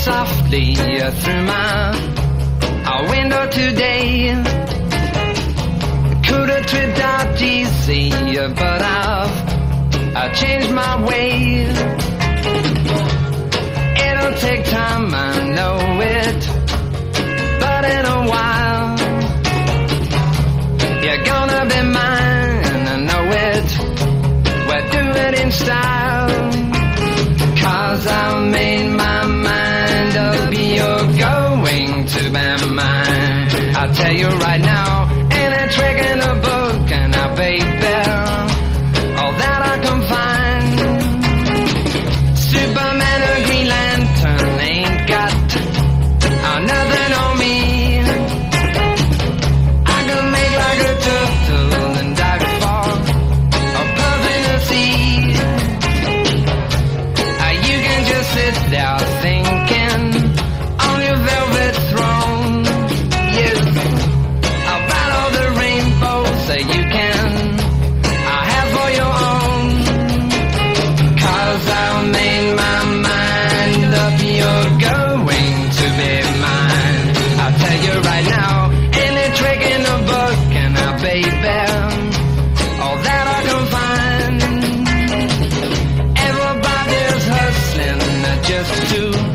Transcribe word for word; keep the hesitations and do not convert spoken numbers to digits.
softly through my window today. Could have tripped out easy, but I've I changed my ways. It'll take time, I know it, but in a while you're gonna be mine, I know it. We'll do it in style, 'cause I made my mind up, you're going to be mine. I'll tell you right now, ain't a trick in the book, and I baby, all that I can find. Superman or Green Lantern ain't got uh, nothing on me. I can make like a turtle and dive for a puff in the sea. Uh, you can just sit there thinking on your velvet throne. Yes, about all the rainbows that you can I have for your own. 'Cause I made my mind up, you're going to be mine. I'll tell you right now, any trick in the book, and I baby, all that I can find. Everybody's hustling just to